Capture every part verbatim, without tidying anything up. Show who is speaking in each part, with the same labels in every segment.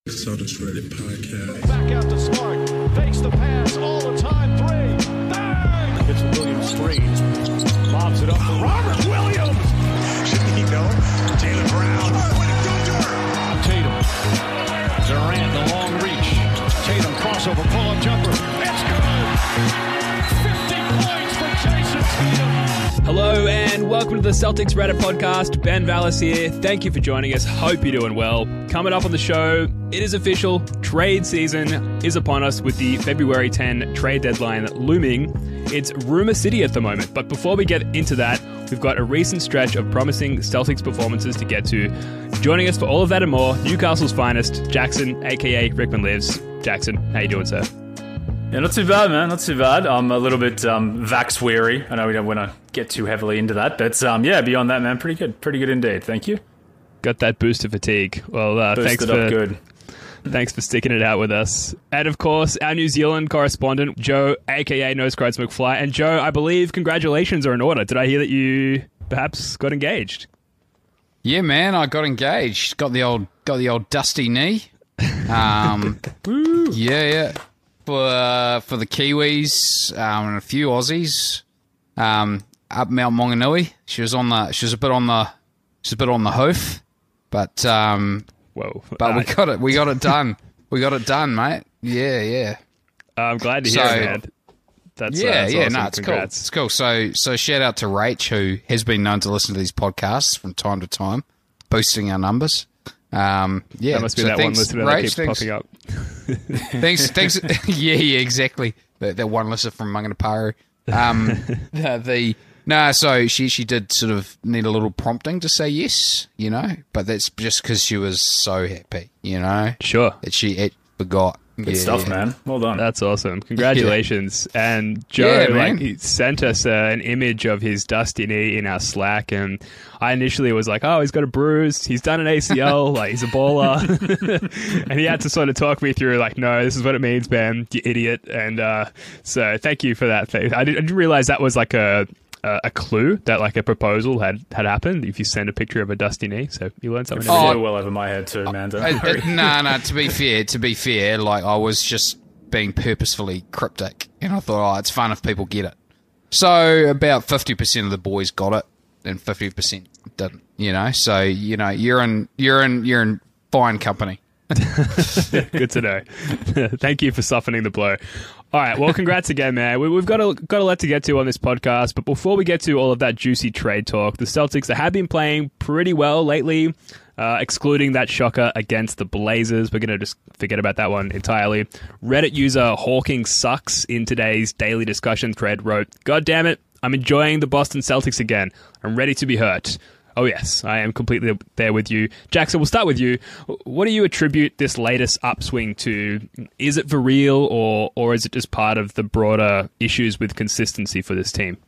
Speaker 1: Celtics Reddit podcast.
Speaker 2: Back out to Smart. Fakes the pass all the time. Three. Bang! It's Williams three. Lobs it up for Robert Williams.
Speaker 3: Shouldn't he know? Jaylen Brown.
Speaker 2: Tatum. Durant, the long reach. Tatum crossover, pull-up jumper. It's good. fifty points for Jason Tatum.
Speaker 4: Hello and welcome to the Celtics Reddit podcast. Ben Vallis here. Thank you for joining us. Hope you're doing well. Coming up on the show, it is official. Trade season is upon us with the February tenth trade deadline looming. It's rumor city at the moment. But before we get into that, we've got a recent stretch of promising Celtics performances to get to. Joining us for all of that and more, Newcastle's finest, Jackson, aka Rickman Lives. Jackson, how you doing, sir?
Speaker 5: Yeah, not too bad, man. Not too bad. I'm a little bit um, vax weary. I know we don't want to get too heavily into that, but um, yeah, beyond that, man, pretty good. Pretty good indeed. Thank you.
Speaker 4: Got that boost of fatigue. Well, uh, thanks
Speaker 5: Boosted
Speaker 4: for
Speaker 5: up good.
Speaker 4: Thanks for sticking it out with us. And of course, our New Zealand correspondent, Joe, aka Nose Crites McFly. And Joe, I believe congratulations are in order. Did I hear that you perhaps got engaged?
Speaker 6: Yeah, man, I got engaged. Got the old, got the old dusty knee. Um, yeah, yeah. For uh, for the Kiwis um, and a few Aussies um, up Mount Maunganui. She was on the, she was a bit on the, she's a bit on the hoof, but um,
Speaker 4: Whoa!
Speaker 6: but
Speaker 4: uh,
Speaker 6: we got it, we got it done, we got it done, mate. Yeah, yeah.
Speaker 4: I'm glad to hear
Speaker 6: So-
Speaker 4: it, man. That's,
Speaker 6: yeah,
Speaker 4: uh, that's
Speaker 6: yeah,
Speaker 4: awesome.
Speaker 6: no, it's
Speaker 4: Congrats.
Speaker 6: cool. It's cool. So, so shout out to Rach, who has been known to listen to these podcasts from time to time, boosting our numbers. Um, yeah,
Speaker 4: That must be
Speaker 6: so
Speaker 4: that
Speaker 6: thanks,
Speaker 4: one listener that
Speaker 6: Rach,
Speaker 4: keeps
Speaker 6: thanks,
Speaker 4: popping up.
Speaker 6: thanks, thanks. yeah, yeah, exactly. That, that one listener from Manganaparu. Um, the, the no, so she she did sort of need a little prompting to say yes, you know, but that's just because she was so happy, you know,
Speaker 4: Sure.
Speaker 6: that she it forgot.
Speaker 5: Good
Speaker 6: yeah,
Speaker 5: stuff,
Speaker 6: yeah.
Speaker 5: man. Well done.
Speaker 4: That's awesome. Congratulations. And Joe,
Speaker 6: Yeah,
Speaker 4: like,
Speaker 6: man.
Speaker 4: he sent us uh, an image of his dusty knee in our Slack, and I initially was like, oh, he's got a bruise. He's done an A C L. Like, he's a baller. And he had to sort of talk me through, like, no, this is what it means, man, you idiot. And uh, so thank you for that. Thing. I, didn't, I didn't realize that was like a... Uh, a clue that like a proposal had, had happened if you send a picture of a dusty knee. So you learned something.
Speaker 5: Flew
Speaker 4: every
Speaker 6: Oh,
Speaker 4: day.
Speaker 5: well over my head too, man. Don't
Speaker 6: Uh,
Speaker 5: worry.
Speaker 6: uh, no, no. To be fair, to be fair, like I was just being purposefully cryptic, and I thought, oh, it's fun if people get it. So about fifty percent of the boys got it, and fifty percent didn't. You know, so you know, you're in, you're in, you're in fine company.
Speaker 4: Good to know. Thank you for softening the blow. All right, well, congrats again, man. We, we've got a, got a lot to get to on this podcast, but before we get to all of that juicy trade talk, the Celtics have been playing pretty well lately, uh, excluding that shocker against the Blazers. We're going to just forget about that one entirely. Reddit user Hawking Sucks in today's daily discussion thread wrote, God damn it, I'm enjoying the Boston Celtics again. I'm ready to be hurt. Oh, yes, I am completely there with you. Jackson, we'll start with you. What do you attribute this latest upswing to? Is it for real, or or is it just part of the broader issues with consistency for this team?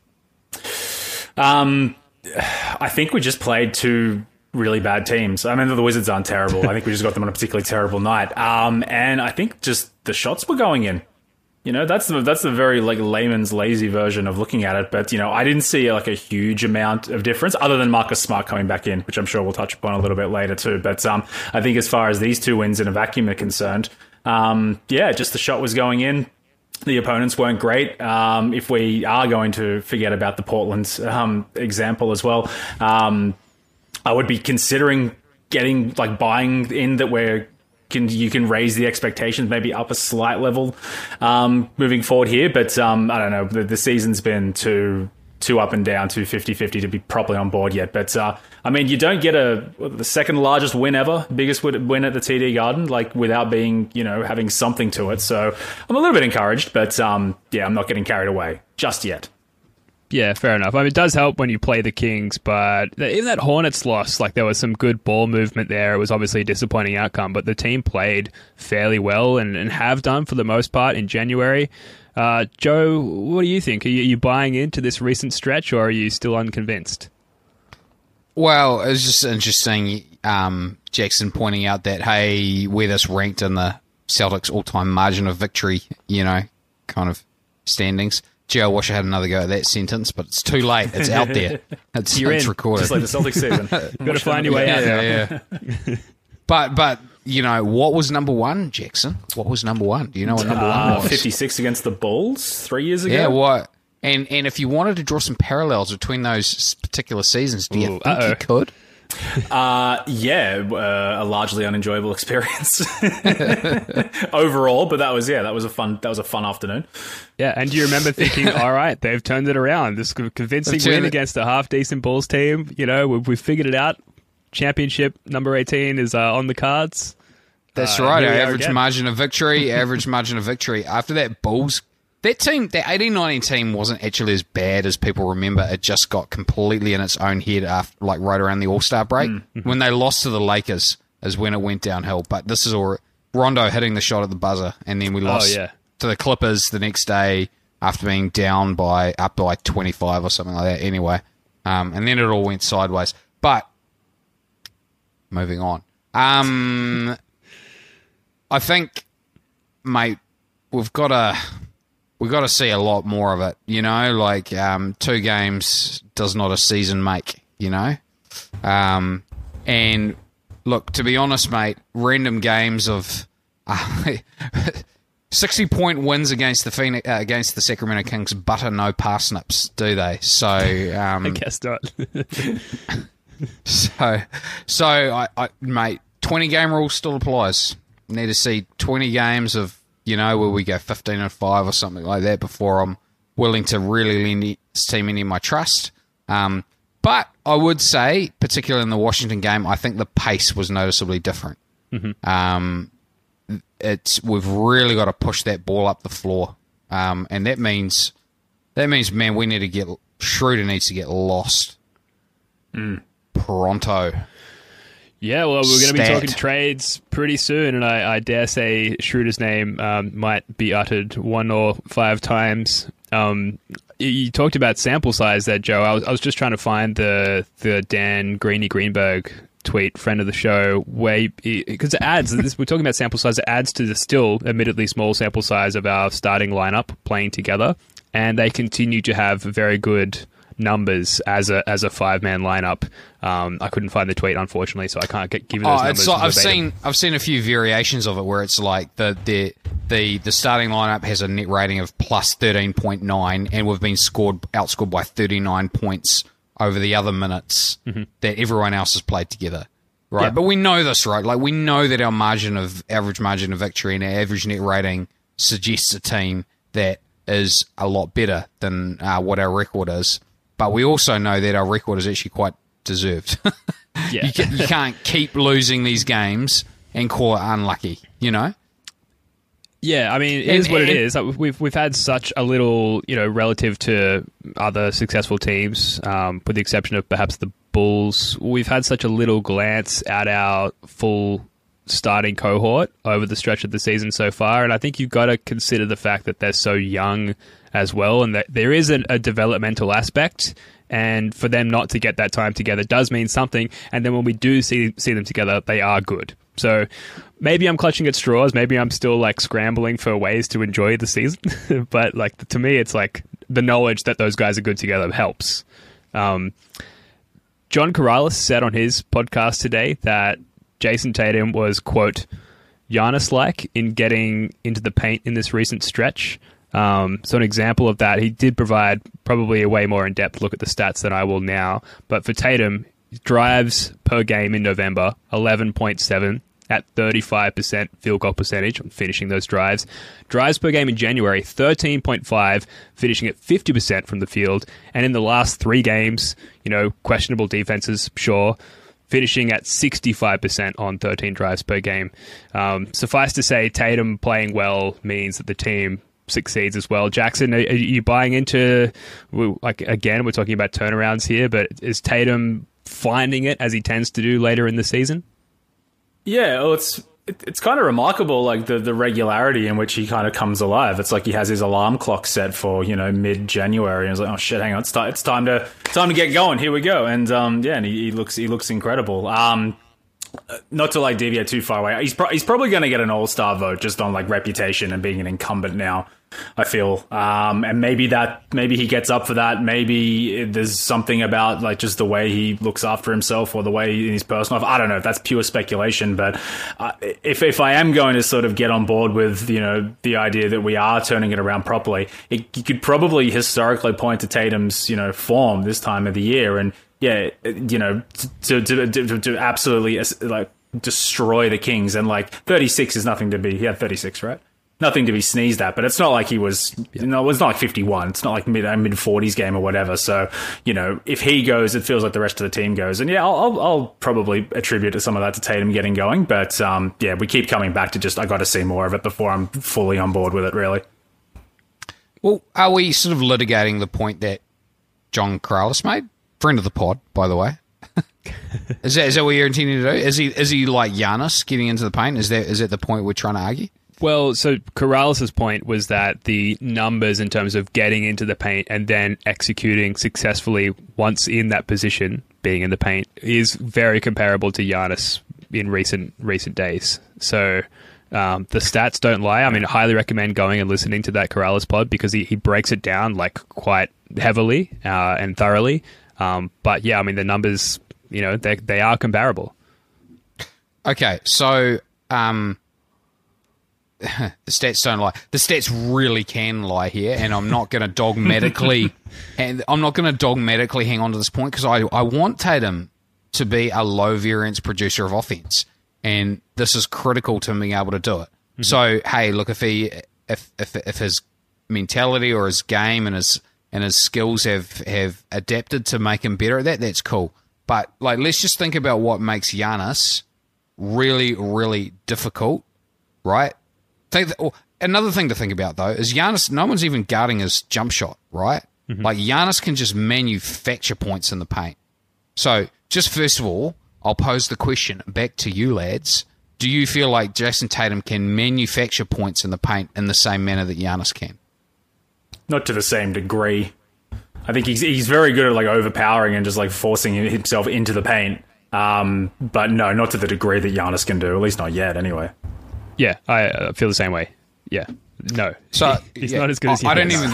Speaker 5: Um, I think we just played two really bad teams. I mean, the Wizards aren't terrible. I think we just got them on a particularly terrible night. Um, and I think just the shots were going in. You know, that's the, that's the very like layman's lazy version of looking at it. But, you know, I didn't see like a huge amount of difference other than Marcus Smart coming back in, which I'm sure we'll touch upon a little bit later too. But um, I think as far as these two wins in a vacuum are concerned, um, yeah, just the shot was going in. The opponents weren't great. Um, if we are going to forget about the Portland um, example as well, um, I would be considering getting like buying in that we're Can, you can raise the expectations maybe up a slight level um, moving forward here. But um, I don't know. The, the season's been too too up and down, too fifty-fifty to be properly on board yet. But, uh, I mean, you don't get a the second largest win ever, biggest win at the T D Garden, like without being, you know, having something to it. So I'm a little bit encouraged. But, um, yeah, I'm not getting carried away just yet.
Speaker 4: Yeah, fair enough. I mean, it does help when you play the Kings, but even that Hornets loss, like there was some good ball movement there. It was obviously a disappointing outcome, but the team played fairly well and, and have done for the most part in January. Uh, Joe, what do you think? Are you, are you buying into this recent stretch, or are you still unconvinced?
Speaker 6: Well, it was just interesting, um, Jackson pointing out that, hey, we're this ranked in the Celtics all-time margin of victory, you know, kind of standings. Gee, I wish I had another go at that sentence, but it's too late. It's out there. It's,
Speaker 4: You're
Speaker 6: it's
Speaker 4: in.
Speaker 6: recorded.
Speaker 5: Just like the Celtics season.
Speaker 4: You've got to find your way out now.
Speaker 6: yeah, yeah. But but you know, what was number one, Jackson? What was number one? Do you know what number one
Speaker 5: Uh,
Speaker 6: was?
Speaker 5: fifty-six against the Bulls three years ago.
Speaker 6: Yeah, what? And and if you wanted to draw some parallels between those particular seasons, do you
Speaker 4: Ooh,
Speaker 6: think
Speaker 4: uh-oh.
Speaker 6: you could?
Speaker 5: Uh, yeah, uh, a largely unenjoyable experience overall, but that was yeah, that was a fun that was a fun afternoon.
Speaker 4: Yeah, and do you remember thinking, all right, they've turned it around. This convincing
Speaker 6: They've turned
Speaker 4: win
Speaker 6: it-
Speaker 4: against a half-decent Bulls team. You know, we've, we've figured it out. Championship number eighteen is uh, on the cards.
Speaker 6: That's
Speaker 4: Uh,
Speaker 6: right.
Speaker 4: here
Speaker 6: Our
Speaker 4: we are
Speaker 6: average
Speaker 4: again.
Speaker 6: margin of victory, average margin of victory. After that Bulls, that team, that eighteen nineteen team wasn't actually as bad as people remember. It just got completely in its own head after, like right around the All-Star break.
Speaker 4: Mm-hmm.
Speaker 6: When they lost to the Lakers is when it went downhill. But this is all Rondo hitting the shot at the buzzer, and then we lost
Speaker 4: Oh, yeah.
Speaker 6: to the Clippers the next day after being down by up by twenty-five or something like that. Anyway, um, and then it all went sideways. But moving on. Um, I think, mate, we've got to we've got to see a lot more of it. You know, like um, two games does not a season make. You know, um, and look, to be honest, mate, random games of uh, sixty point wins against the Phoenix, uh, against the Sacramento Kings butter no parsnips, do they? So um,
Speaker 4: I guess not.
Speaker 6: So, so I, I, mate, twenty game rule still applies. Need to see twenty games of, you know, where we go fifteen and five or something like that before I'm willing to really lend this team any of my trust. Um, but I would say, particularly in the Washington game, I think the pace was noticeably different. Mm-hmm. Um, it's we've really got to push that ball up the floor, um, and that means that means man, we need to get Schroeder needs to get lost.
Speaker 5: Mm.
Speaker 6: Pronto.
Speaker 4: Yeah, well, we're going to be
Speaker 6: Stat.
Speaker 4: talking trades pretty soon, and I, I dare say Schroeder's name um, might be uttered one or five times. Um, you, you talked about sample size there, Joe. I was, I was just trying to find the the Dan Greeny Greenberg tweet, friend of the show, where because it adds, this, we're talking about sample size, it adds to the still admittedly small sample size of our starting lineup playing together, and they continue to have very good numbers as a as a five man lineup. Um, I couldn't find the tweet, unfortunately, so I can't get give you those
Speaker 6: Oh,
Speaker 4: numbers.
Speaker 6: it's like, I've
Speaker 4: verbatim.
Speaker 6: seen I've seen a few variations of it where it's like the the the the starting lineup has a net rating of plus thirteen point nine, and we've been scored outscored by thirty nine points over the other minutes mm-hmm. that everyone else has played together. Right,
Speaker 4: Yeah.
Speaker 6: but we know this, right? Like we know that our margin of average margin of victory and our average net rating suggests a team that is a lot better than uh, what our record is. But we also know that our record is actually quite deserved.
Speaker 4: Yeah.
Speaker 6: you, can, you can't keep losing these games and call it unlucky, you know?
Speaker 4: Yeah, I mean, it
Speaker 6: And-
Speaker 4: is what it
Speaker 6: and-
Speaker 4: is. Like, we've we've had such a little, you know, relative to other successful teams, um, with the exception of perhaps the Bulls. We've had such a little glance at our full starting cohort over the stretch of the season so far, and I think you've got to consider the fact that they're so young as well, and that there is an, a developmental aspect. And for them not to get that time together does mean something. And then when we do see see them together, they are good. So maybe I'm clutching at straws. Maybe I'm still like scrambling for ways to enjoy the season. But like to me, it's like the knowledge that those guys are good together helps. Um, John Corrales said on his podcast today that Jason Tatum was, quote, Giannis-like in getting into the paint in this recent stretch. Um, so an example of that, he did provide probably a way more in-depth look at the stats than I will now. But for Tatum, drives per game in November, eleven point seven at thirty-five percent field goal percentage on finishing those drives. Drives per game in January, thirteen point five, finishing at fifty percent from the field. And in the last three games, you know, questionable defenses, sure, finishing at sixty-five percent on thirteen drives per game. Um, suffice to say, Tatum playing well means that the team succeeds as well. Jackson, are, are you buying into, like, again, we're talking about turnarounds here, but is Tatum finding it as he tends to do later in the season?
Speaker 5: Yeah, well, it's it, it's kind of remarkable, like the, the regularity in which he kind of comes alive. It's like he has his alarm clock set for, you know, mid January, and he's like, oh shit, hang on, it's, ti- it's time to time to get going. Here we go, and um, yeah, and he, he looks he looks incredible. Um, not to like deviate too far away, he's pro- he's probably going to get an All Star vote just on like reputation and being an incumbent now. I feel, um, and maybe that maybe he gets up for that. Maybe there's something about like just the way he looks after himself or the way in his personal life. I don't know. That's pure speculation. But uh, if if I am going to sort of get on board with you know the idea that we are turning it around properly, it, you could probably historically point to Tatum's you know form this time of the year, and yeah, you know to to to, to absolutely like destroy the Kings. And like thirty-six is nothing to be. He had thirty-six, right? Nothing to be sneezed at, but it's not like he was, you know, it's not like fifty-one. It's not like mid mid forties game or whatever. So, you know, if he goes, it feels like the rest of the team goes. And yeah, I'll, I'll, I'll probably attribute some of that to Tatum getting going. But um, yeah, we keep coming back to just, I got to see more of it before I'm fully on board with it, really.
Speaker 6: Well, are we sort of litigating the point that John Corrales made? Friend of the pod, by the way. is, that, is that what you're intending to do? Is he is he like Giannis getting into the paint? Is that is that the point we're trying to argue?
Speaker 4: Well, so Corrales' point was that the numbers in terms of getting into the paint and then executing successfully once in that position, being in the paint, is very comparable to Giannis in recent recent days. So um, the stats don't lie. I mean, I highly recommend going and listening to that Corrales pod because he, he breaks it down like quite heavily uh, and thoroughly. Um, but yeah, I mean, the numbers, you know, they they are comparable.
Speaker 6: Okay, so... Um the stats don't lie. The stats really can lie here, and I'm not going to dogmatically, and I'm not going to dogmatically hang on to this point because I I want Tatum to be a low variance producer of offense, and this is critical to him being able to do it. Mm-hmm. So hey, look, if he if if if his mentality or his game and his and his skills have have adapted to make him better at that, that's cool. But like, let's just think about what makes Giannis really really difficult, right? Another thing to think about, though, is Giannis, no one's even guarding his jump shot, right? Mm-hmm. Like, Giannis can just manufacture points in the paint. So, just first of all, I'll pose the question back to you, lads. Do you feel like Jason Tatum can manufacture points in the paint in the same manner that Giannis can?
Speaker 5: Not to the same degree. I think he's he's very good at, like, overpowering and just, like, forcing himself into the paint. Um, but no, not to the degree that Giannis can do, at least not yet, anyway.
Speaker 4: Yeah, I uh, feel the same way. Yeah, no,
Speaker 6: so
Speaker 4: he's
Speaker 6: yeah,
Speaker 4: not as good as he
Speaker 6: I don't
Speaker 4: is.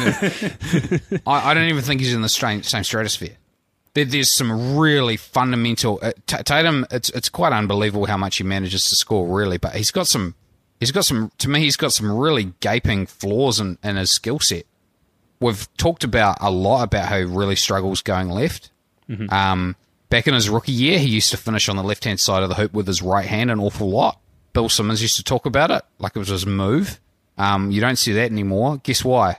Speaker 6: even. I, I don't even think he's in the same, same stratosphere. There, there's some really fundamental. Uh, Tatum, it's it's quite unbelievable how much he manages to score, really. But he's got some. He's got some. To me, he's got some really gaping flaws in, in his skill set. We've talked about a lot about how he really struggles going left. Mm-hmm. Um, back in his rookie year, he used to finish on the left hand side of the hoop with his right hand an awful lot. Bill Simmons used to talk about it like it was his move. Um, you don't see that anymore. Guess why?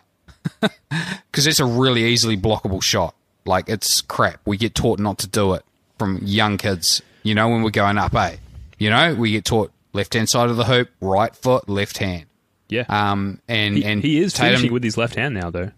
Speaker 6: Because it's a really easily blockable shot. Like, it's crap. We get taught not to do it from young kids, you know, when we're going up, eh? You know, we get taught left-hand side of the hoop, right foot, left hand.
Speaker 4: Yeah.
Speaker 6: Um, and,
Speaker 4: he,
Speaker 6: and
Speaker 4: he is
Speaker 6: Tatum,
Speaker 4: finishing with his left hand now, though.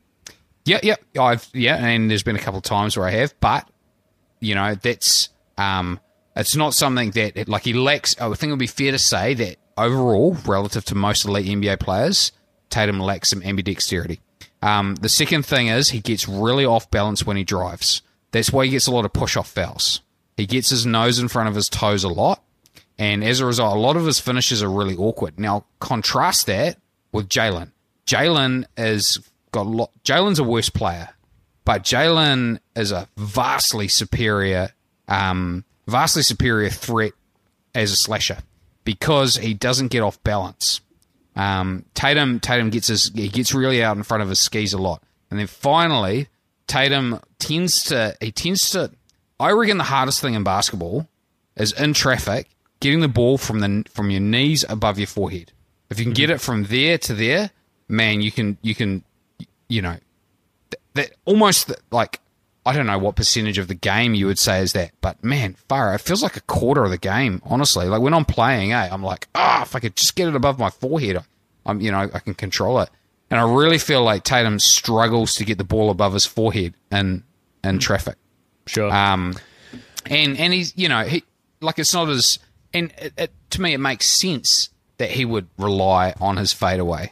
Speaker 6: Yeah, yeah. I've Yeah, and there's been a couple of times where I have, but, you know, that's... Um, It's not something that, like, he lacks. I think it would be fair to say that overall, relative to most elite N B A players, Tatum lacks some ambidexterity. Um, the second thing is he gets really off balance when he drives. That's why he gets a lot of push-off fouls. He gets his nose in front of his toes a lot, and as a result, a lot of his finishes are really awkward. Now, contrast that with Jalen. Jalen is got a lot. Jalen's a worse player, but Jalen is a vastly superior. Um, vastly superior threat as a slasher because he doesn't get off balance. Um, Tatum Tatum gets his he gets really out in front of his skis a lot, and then finally Tatum tends to he tends to. I reckon the hardest thing in basketball is in traffic getting the ball from the from your knees above your forehead. If you can get it from there to there, man, you can you can you know that, that almost like. I don't know what percentage of the game you would say is that, but man, far it feels like a quarter of the game, honestly. Like when I'm playing, eh, I'm like, ah, oh, if I could just get it above my forehead, I'm, you know, I can control it. And I really feel like Tatum struggles to get the ball above his forehead in in traffic.
Speaker 4: Sure.
Speaker 6: Um, and and he's, you know, he like it's not as, and it, it, to me it makes sense that he would rely on his fadeaway,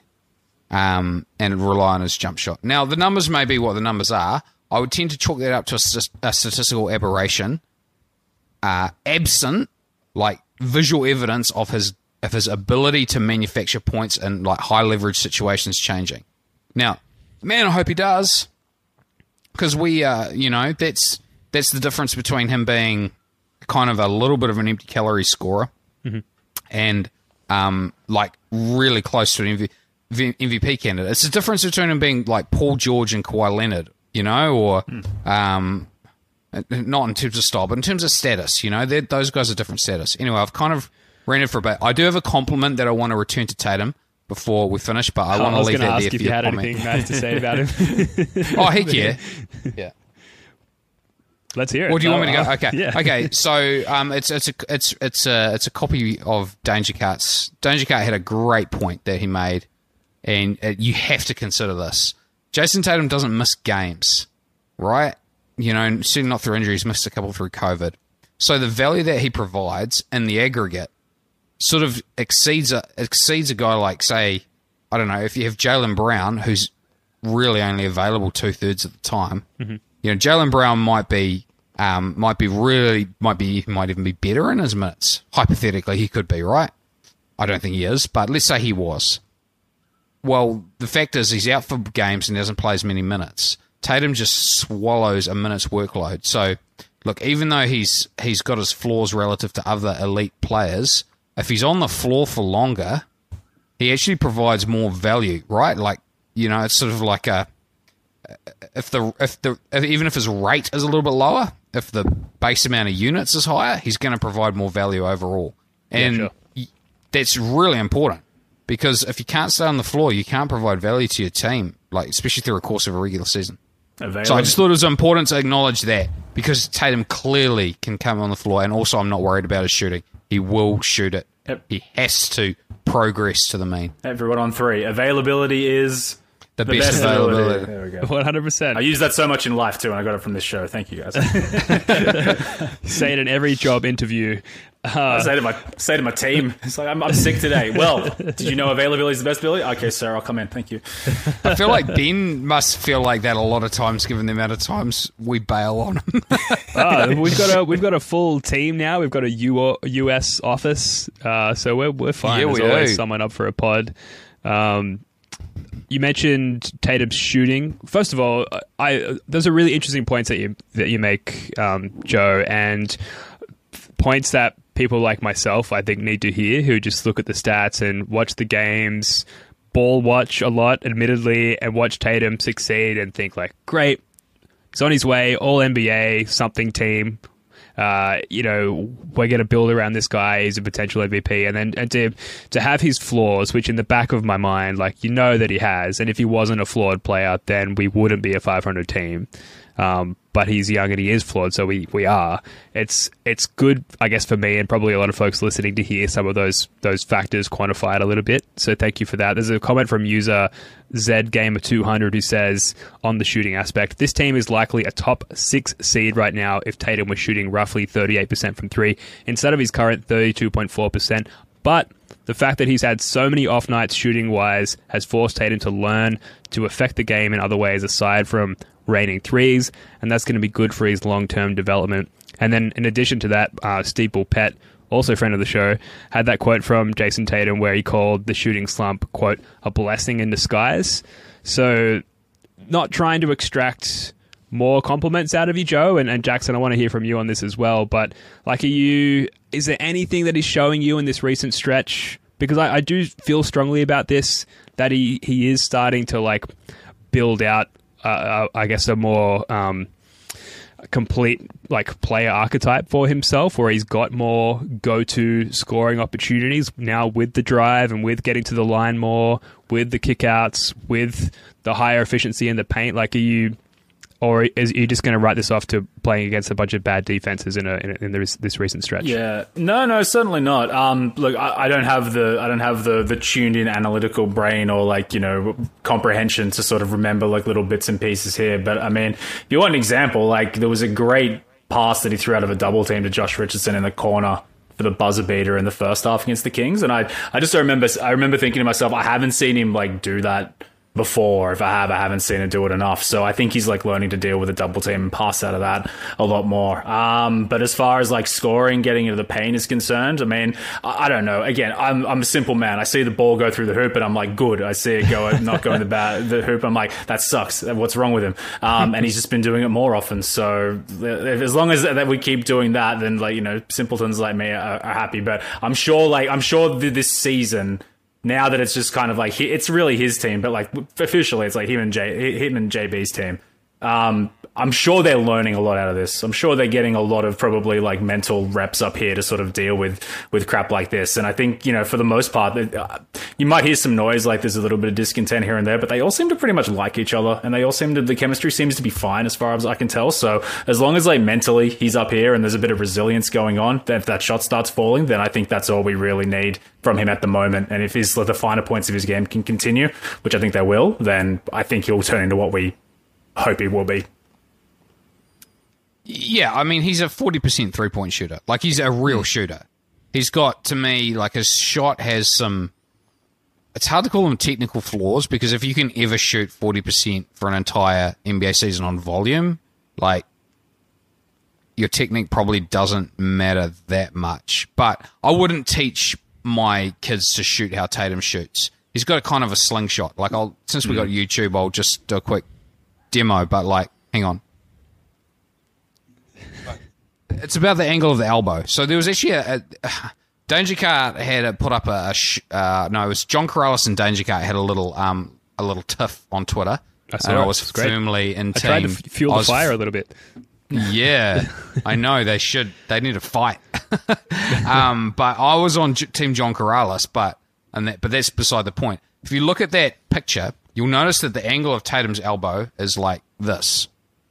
Speaker 6: um, and rely on his jump shot. Now the numbers may be what the numbers are. I would tend to chalk that up to a, a statistical aberration, uh, absent, like, visual evidence of his if his ability to manufacture points in like high leverage situations changing. Now, man, I hope he does, because we, uh, you know, that's that's the difference between him being kind of a little bit of an empty calorie scorer mm-hmm. and um, like really close to an M V- M V P candidate. It's the difference between him being like Paul George and Kawhi Leonard, you know, or mm. um, not in terms of style, but in terms of status, you know, those guys are different status. Anyway, I've kind of ranted for a bit. I do have a compliment that I want to return to Tatum before we finish, but I oh, want to leave that
Speaker 4: ask
Speaker 6: there
Speaker 4: if
Speaker 6: for
Speaker 4: you
Speaker 6: your
Speaker 4: had
Speaker 6: comment.
Speaker 4: anything nice to say about him.
Speaker 6: Oh, heck yeah. Yeah.
Speaker 4: Let's hear it.
Speaker 6: Or do you
Speaker 4: oh,
Speaker 6: want me to go?
Speaker 4: oh,
Speaker 6: Okay.
Speaker 4: Yeah.
Speaker 6: Okay. So um, it's it's a it's it's a it's a copy of Danger Cart's. Danger Cart had a great point that he made, and uh, you have to consider this. Jason Tatum doesn't miss games, right? You know, certainly not through injuries. Missed a couple through COVID. So the value that he provides in the aggregate sort of exceeds a exceeds a guy like, say, I don't know, if you have Jaylen Brown, who's really only available two thirds of the time. Mm-hmm. You know, Jaylen Brown might be um, might be really might be might even be better in his minutes. Hypothetically, he could be, right? I don't think he is, but let's say he was. Well, the fact is he's out for games and doesn't play as many minutes. Tatum just swallows a minute's workload. So, look, even though he's he's got his flaws relative to other elite players, if he's on the floor for longer, he actually provides more value, right? Like, you know, it's sort of like a if the if the if, even if his rate is a little bit lower, if the base amount of units is higher, he's going to provide more value overall, and
Speaker 4: yeah, sure.
Speaker 6: that's really important because if you can't stay on the floor, you can't provide value to your team, like especially through the course of a regular season. Available. So I just thought it was important to acknowledge that because Tatum clearly can come on the floor, and also I'm not worried about his shooting. He will shoot it.
Speaker 5: Yep.
Speaker 6: He has to progress to the mean.
Speaker 5: Everyone on three. Availability is
Speaker 6: the,
Speaker 5: the
Speaker 6: best,
Speaker 5: best
Speaker 6: availability.
Speaker 5: There we go.
Speaker 4: one hundred percent.
Speaker 5: I use that so much in life too, and I got it from this show. Thank you guys.
Speaker 4: Say it in every job interview. Uh,
Speaker 5: I say to my say to my team, it's like I'm, I'm sick today. Well, did you know availability is the best ability? Okay, sir, I'll come in. Thank you.
Speaker 6: I feel like Ben must feel like that a lot of times, given the amount of times we bail on him.
Speaker 4: oh, we've got a we've got a full team now. We've got a U S office, uh, so we're we're fine.
Speaker 6: Yeah,
Speaker 4: There's
Speaker 6: we
Speaker 4: always
Speaker 6: do.
Speaker 4: someone up for a pod. Um, you mentioned Tatum's shooting. First of all, I there's a really interesting points that you that you make, um, Joe, and points that people like myself, I think, need to hear, who just look at the stats and watch the games, ball watch a lot, admittedly, and watch Tatum succeed and think like, great, he's on his way, all N B A, something team. Uh, you know, we're going to build around this guy. He's a potential M V P. And then and to to have his flaws, which in the back of my mind, like, you know that he has. And if he wasn't a flawed player, then we wouldn't be a five hundred team. Um, but he's young and he is flawed, so we, we are. It's it's good, I guess, for me and probably a lot of folks listening to hear some of those those factors quantified a little bit. So thank you for that. There's a comment from user ZGamer two hundred who says, on the shooting aspect, this team is likely a top six seed right now if Tatum was shooting roughly thirty-eight percent from three instead of his current thirty-two point four percent. But the fact that he's had so many off nights shooting-wise has forced Tatum to learn to affect the game in other ways aside from raining threes, and that's going to be good for his long-term development. And then in addition to that, uh, Steve Bulpett, also a friend of the show, had that quote from Jason Tatum where he called the shooting slump, quote, a blessing in disguise. So not trying to extract more compliments out of you, Joe, and, and Jackson, I want to hear from you on this as well, but like, are you, is there anything that he's showing you in this recent stretch? Because I, I do feel strongly about this, that he, he is starting to like build out Uh, I guess a more um, complete like player archetype for himself, where he's got more go-to scoring opportunities now with the drive and with getting to the line more, with the kickouts, with the higher efficiency in the paint. Like, are you, or is you just going to write this off to playing against a bunch of bad defenses in a in, a, in this, this recent stretch?
Speaker 5: Yeah, no, no, certainly not. Um, look, I, I don't have the I don't have the the tuned in analytical brain or like, you know, comprehension to sort of remember like little bits and pieces here. But I mean, if you want an example, like there was a great pass that he threw out of a double team to Josh Richardson in the corner for the buzzer beater in the first half against the Kings, and I I just remember I remember thinking to myself, I haven't seen him like do that before. If I have, I haven't seen it do it enough. So I think he's like learning to deal with a double team and pass out of that a lot more. Um, but as far as like scoring, getting into the paint is concerned, I mean, I, I don't know. Again, I'm I'm a simple man. I see the ball go through the hoop and I'm like, good. I see it go not go in the, ba- the hoop. I'm like, that sucks. What's wrong with him? Um, and he's just been doing it more often. So if, as long as that we keep doing that, then like, you know, simpletons like me are, are happy. But I'm sure like I'm sure th- this season, now that it's just kind of like he, it's really his team, but like officially it's like him and J him and J B's team. Um, I'm sure they're learning a lot out of this. I'm sure they're getting a lot of probably like mental reps up here to sort of deal with with crap like this. And I think, you know, for the most part, uh, you might hear some noise, like there's a little bit of discontent here and there, but they all seem to pretty much like each other, and they all seem to, the chemistry seems to be fine as far as I can tell. So as long as like mentally he's up here and there's a bit of resilience going on, then if that shot starts falling, then I think that's all we really need from him at the moment. And if his the finer points of his game can continue, which I think they will, then I think he'll turn into what we hope he will be.
Speaker 6: Yeah, I mean, he's a forty percent three-point shooter. Like, he's a real shooter. He's got, to me, like, his shot has some... It's hard to call them technical flaws, because if you can ever shoot forty percent for an entire N B A season on volume, like, your technique probably doesn't matter that much. But I wouldn't teach my kids to shoot how Tatum shoots. He's got a kind of a slingshot. Like, I'll since we got YouTube, I'll just do a quick demo, but, like, hang on. It's about the angle of the elbow. So there was actually a... a Danger Cart had a, put up a... a sh, uh, no, it was John Corrales and Danger Cart had a little um a little tiff on Twitter.
Speaker 4: I saw
Speaker 6: and
Speaker 4: it.
Speaker 6: I was
Speaker 4: It's great.
Speaker 6: firmly in
Speaker 4: I
Speaker 6: team...
Speaker 4: tried to f- fuel the
Speaker 6: was,
Speaker 4: fire a little bit.
Speaker 6: Yeah, I know. They should. They need to fight. um, but I was on J- Team John Corrales, but and that, but that's beside the point. If you look at that picture, you'll notice that the angle of Tatum's elbow is like this.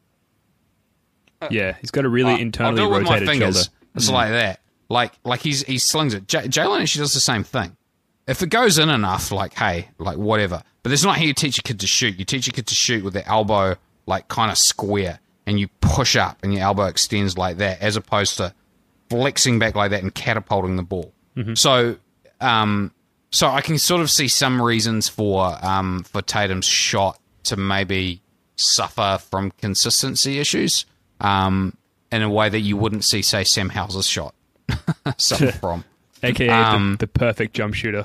Speaker 4: Yeah, he's got a really
Speaker 6: I'll-
Speaker 4: internally
Speaker 6: I'll do it with
Speaker 4: rotated
Speaker 6: my fingers.
Speaker 4: shoulder.
Speaker 6: It's like that. Like like he's he slings it. J- Jalen actually does the same thing. If it goes in enough, like hey, like whatever. But that's not how you teach a kid to shoot. You teach a kid to shoot with the elbow like kind of square, and you push up, and your elbow extends like that, as opposed to flexing back like that and catapulting the ball. Mm-hmm. So, um, so I can sort of see some reasons for um for Tatum's shot to maybe suffer from consistency issues. Um, in a way that you wouldn't see, say, Sam Hauser's shot suffer from.
Speaker 4: A K A
Speaker 6: Um,
Speaker 4: the, the perfect jump shooter.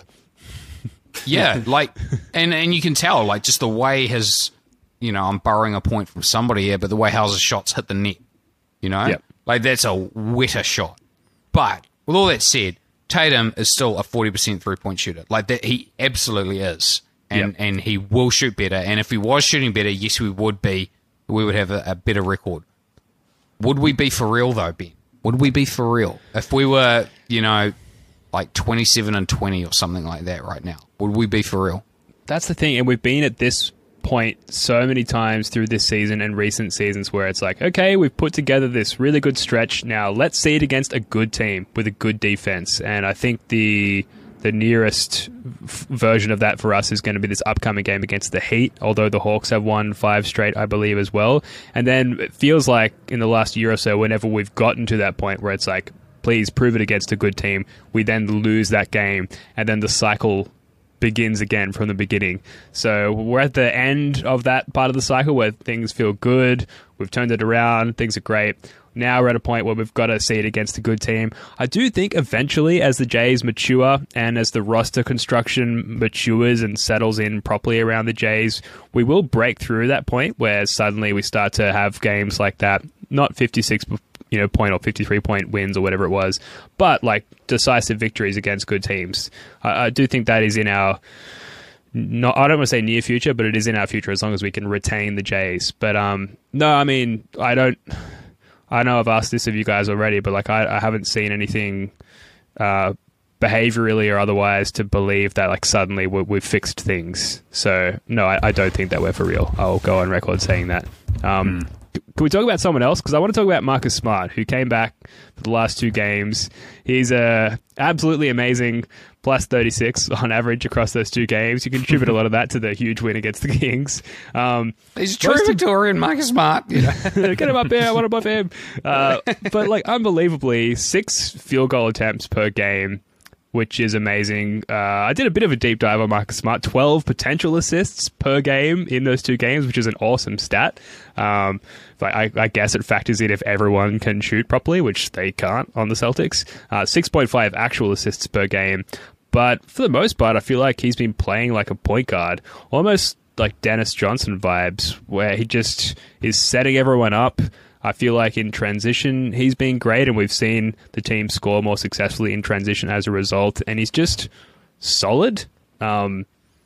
Speaker 6: Yeah, like, and, and you can tell, like, just the way his, you know, I'm borrowing a point from somebody here, but the way Hauser's shots hit the net, you know?
Speaker 4: Yep.
Speaker 6: Like, that's a wetter shot. But, with all that said, Tatum is still a forty percent three-point shooter. Like, that he absolutely is. And,
Speaker 4: Yep.
Speaker 6: and he will shoot better. And if he was shooting better, yes, we would be, we would have a, a better record. Would we be for real, though, Ben? Would we be for real? If we were, you know, like twenty-seven and twenty or something like that right now, would we be for real?
Speaker 4: That's the thing, and we've been at this point so many times through this season and recent seasons where it's like, okay, we've put together this really good stretch. Now let's see it against a good team with a good defense. And I think the the nearest f- version of that for us is going to be this upcoming game against the Heat, although the Hawks have won five straight, I believe, as well. And then it feels like in the last year or so, whenever we've gotten to that point where it's like, please prove it against a good team, we then lose that game, and then the cycle begins again from the beginning. So we're at the end of that part of the cycle where things feel good, we've turned it around, things are great. Now we're at a point where we've got to see it against a good team. I do think eventually, as the Jays mature and as the roster construction matures and settles in properly around the Jays, we will break through that point where suddenly we start to have games like that, not fifty-six you know, point or fifty-three point wins or whatever it was, but like decisive victories against good teams. I, I do think that is in our, not, I don't want to say near future, but it is in our future as long as we can retain the Jays. But um, no, I mean, I don't, I know I've asked this of you guys already, but like I, I haven't seen anything uh, behaviorally or otherwise to believe that like suddenly we, we've fixed things. So no, I, I don't think that we're for real. I'll go on record saying that. Um, mm. Can we talk about someone else? Because I want to talk about Marcus Smart, who came back for the last two games. He's uh, absolutely amazing, plus thirty-six on average across those two games. You can attribute a lot of that to the huge win against the Kings. Um,
Speaker 6: He's a true Victorian, Marcus Smart. You know?
Speaker 4: Get him up there, I want to buff him. Uh, but like unbelievably, six field goal attempts per game. which is amazing. Uh, I did a bit of a deep dive on Marcus Smart. twelve potential assists per game in those two games, which is an awesome stat. Um, but I, I guess it factors in if everyone can shoot properly, which they can't on the Celtics. Uh, six point five actual assists per game. But for the most part, I feel like he's been playing like a point guard, almost like Dennis Johnson vibes, where he just is setting everyone up. I feel like in transition, he's been great, and we've seen the team score more successfully in transition as a result, and he's just solid. Um,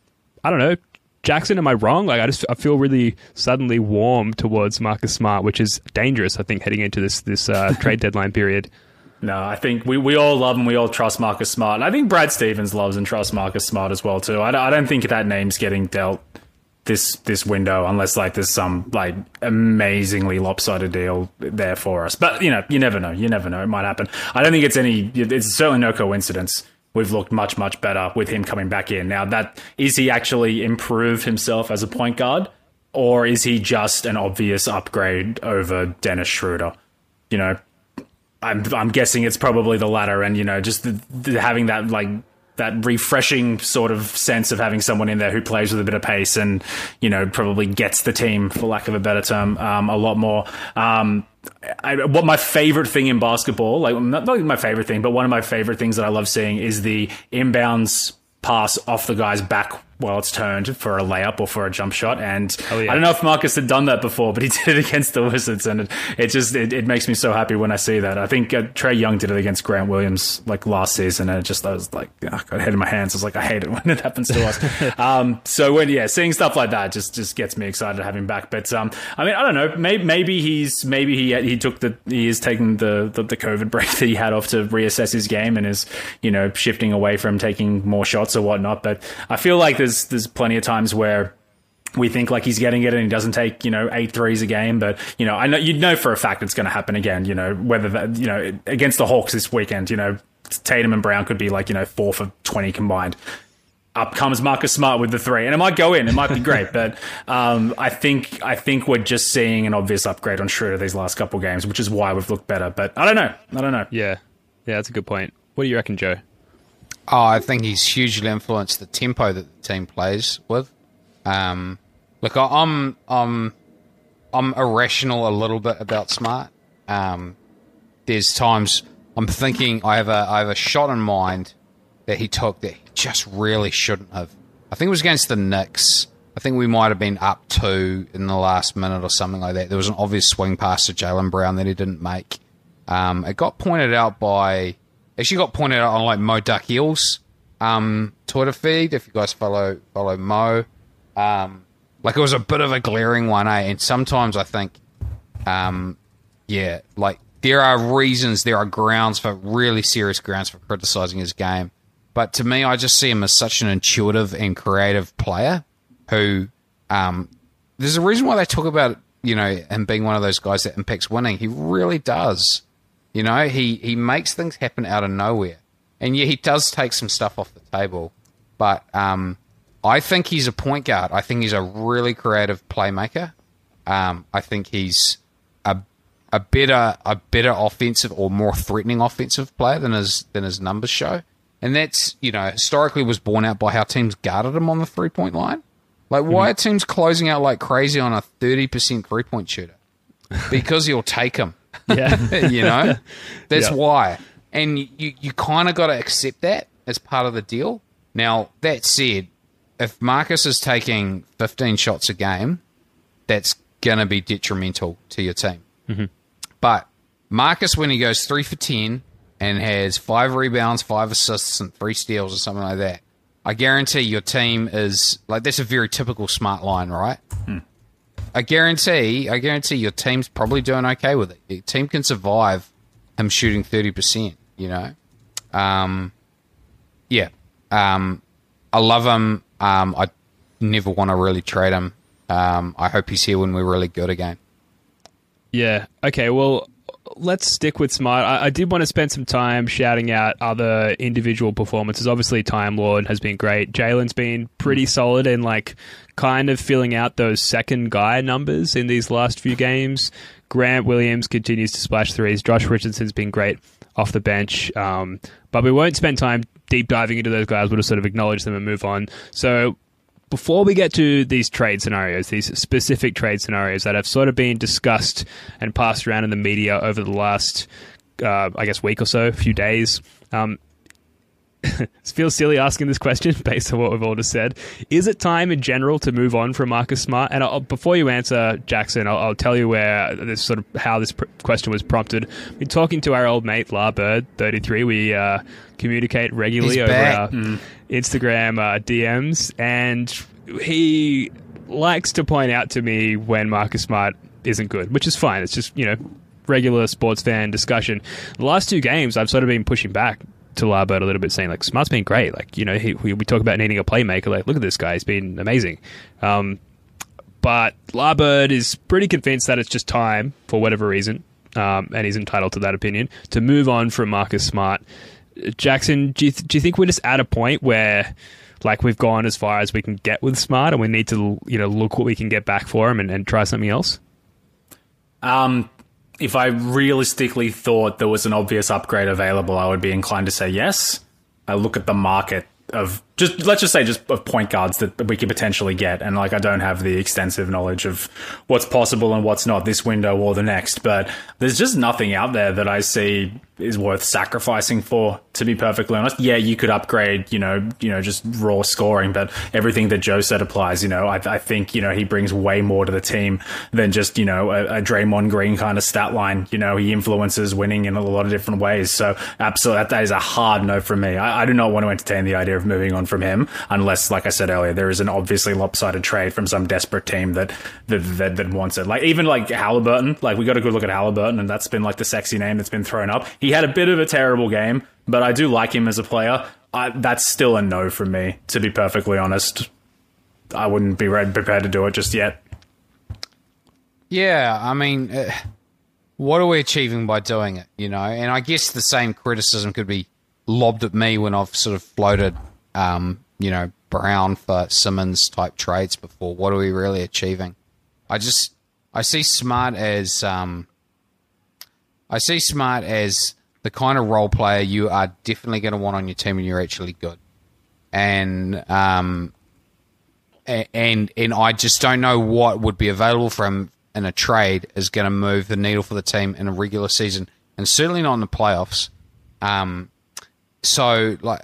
Speaker 4: I don't know. Jackson, am I wrong? Like, I just I feel really suddenly warm towards Marcus Smart, which is dangerous, I think, heading into this, this uh, trade deadline period.
Speaker 5: No, I think we, we all love and we all trust Marcus Smart. And I think Brad Stevens loves and trusts Marcus Smart as well, too. I, I don't think that name's getting dealt this this window unless like there's some like amazingly lopsided deal there for us. But you know, you never know. You never know. It might happen. I don't think it's any. It's certainly no coincidence. We've looked much much better with him coming back in. Now, that is he actually improved himself as a point guard, or is he just an obvious upgrade over Dennis Schroeder? You know, I'm I'm guessing it's probably the latter. And you know, just the, the, having that like. that refreshing sort of sense of having someone in there who plays with a bit of pace and, you know, probably gets the team, for lack of a better term, um, a lot more. Um, I, what my favorite thing in basketball, like not, not my favorite thing, but one of my favorite things that I love seeing is the inbounds pass off the guy's back while it's turned for a layup or for a jump shot. And
Speaker 4: oh, yeah.
Speaker 5: I don't know if Marcus had done that before, but he did it against the Wizards, and it, it just it, it makes me so happy when I see that. I think uh, Trae Young did it against Grant Williams like last season, and it just I was like, oh, I got head in my hands. I was like, I hate it when it happens to us. um, so when yeah, seeing stuff like that just just gets me excited to have him back. But um, I mean, I don't know. Maybe maybe he's maybe he he took the he is taking the, the the COVID break that he had off to reassess his game and is you know shifting away from taking more shots or whatnot. But I feel like there's there's plenty of times where we think like he's getting it and he doesn't take, you know, eight threes a game. But, you know, I know you know for a fact it's going to happen again, you know, whether that, you know, against the Hawks this weekend, you know, Tatum and Brown could be like, you know, four for twenty combined. Up comes Marcus Smart with the three, and it might go in. It might be great, but um, I think I think we're just seeing an obvious upgrade on Schroeder these last couple of games, which is why we've looked better. But I don't know. I don't know.
Speaker 4: Yeah. Yeah, that's a good point. What do you reckon, Joe?
Speaker 6: Oh, I think he's hugely influenced the tempo that the team plays with. Um, look, I'm I'm I'm irrational a little bit about Smart. Um, there's times I'm thinking I have a I have a shot in mind that he took that he just really shouldn't have. I think it was against the Knicks. I think we might have been up two in the last minute or something like that. There was an obvious swing pass to Jaylen Brown that he didn't make. Um, it got pointed out by. Actually got pointed out on like Mo Duckill's um, Twitter feed, if you guys follow follow Mo. Um, like it was a bit of a glaring one, eh? And sometimes I think, um, yeah, like there are reasons, there are grounds for really serious grounds for criticizing his game. But to me, I just see him as such an intuitive and creative player who, um, there's a reason why they talk about, you know, him being one of those guys that impacts winning. He really does. You know, he, he makes things happen out of nowhere. And yeah, he does take some stuff off the table. But um, I think he's a point guard. I think he's a really creative playmaker. Um, I think he's a a better a better offensive or more threatening offensive player than his than his numbers show. And that's, you know, historically was borne out by how teams guarded him on the three-point line. Like, why mm-hmm. are teams closing out like crazy on a thirty percent three-point shooter? Because he'll take him.
Speaker 4: Yeah.
Speaker 6: You know? That's
Speaker 4: yeah.
Speaker 6: why. And you, you kind of got to accept that as part of the deal. Now, that said, if Marcus is taking fifteen shots a game, that's going to be detrimental to your team.
Speaker 4: Mm-hmm.
Speaker 6: But Marcus, when he goes three for ten and has five rebounds, five assists, and three steals or something like that, I guarantee your team is, like, that's a very typical Smart line, right?
Speaker 5: Hmm.
Speaker 6: I guarantee, I guarantee your team's probably doing okay with it. Your team can survive him shooting thirty percent, you know? Um, yeah. Um, I love him. Um, I never want to really trade him. Um, I hope he's here when we're really good again.
Speaker 4: Yeah. Okay, well, let's stick with Smart. I, I did want to spend some time shouting out other individual performances. Obviously, Time Lord has been great. Jalen's been pretty solid and, like, kind of filling out those second guy numbers in these last few games. Grant Williams continues to splash threes. Josh Richardson's been great off the bench. Um, but we won't spend time deep diving into those guys. We'll just sort of acknowledge them and move on. So before we get to these trade scenarios, these specific trade scenarios that have sort of been discussed and passed around in the media over the last, uh, I guess, week or so, few days, um, it feels silly asking this question based on what we've all just said. Is it time in general to move on from Marcus Smart? And I'll, before you answer, Jackson, I'll, I'll tell you where this sort of how this pr- question was prompted. We're talking to our old mate La Bird thirty-three. We uh, communicate regularly
Speaker 6: He's
Speaker 4: over
Speaker 6: back.
Speaker 4: our
Speaker 5: Mm.
Speaker 4: Instagram uh, D Ms, and he likes to point out to me when Marcus Smart isn't good, which is fine. It's just, you know, regular sports fan discussion. The last two games, I've sort of been pushing back to Larbert a little bit, saying like Smart's been great. Like, you know, he, we, we talk about needing a playmaker. Like, look at this guy; he's been amazing. Um, but Larbert is pretty convinced that it's just time, for whatever reason, um, and he's entitled to that opinion, to move on from Marcus Smart. Jackson, do you th- do you think we're just at a point where, like, we've gone as far as we can get with Smart, and we need to, you know, look what we can get back for him and, and try something else?
Speaker 5: Um. If I realistically thought there was an obvious upgrade available, I would be inclined to say yes. I look at the market of just, let's just say, just of point guards that we could potentially get. And like, I don't have the extensive knowledge of what's possible and what's not this window or the next, but there's just nothing out there that I see is worth sacrificing for, to be perfectly honest. Yeah, you could upgrade, you know, you know, just raw scoring, but everything that Joe said applies. You know, I, I think, you know, he brings way more to the team than just, you know, a, a Draymond Green kind of stat line. You know, he influences winning in a lot of different ways. So absolutely, that, that is a hard no from me. I, I do not want to entertain the idea of moving on from him unless, like I said earlier, there is an obviously lopsided trade from some desperate team that that, that, that wants it. Like, even like Halliburton, like, we got a good look at Halliburton, and that's been like the sexy name that's been thrown up. He had a bit of a terrible game, but I do like him as a player. I, that's still a no from me, to be perfectly honest. I wouldn't be ready, prepared to do it just yet.
Speaker 6: Yeah, I mean, uh, what are we achieving by doing it, you know? And I guess the same criticism could be lobbed at me when I've sort of floated, um, you know, Brown for Simmons type trades before. What are we really achieving? I just, I see Smart as, um, I see Smart as the kind of role player you are definitely going to want on your team when you're actually good. And, um, and, and I just don't know what would be available from in a trade is going to move the needle for the team in a regular season, and certainly not in the playoffs. Um, so, like,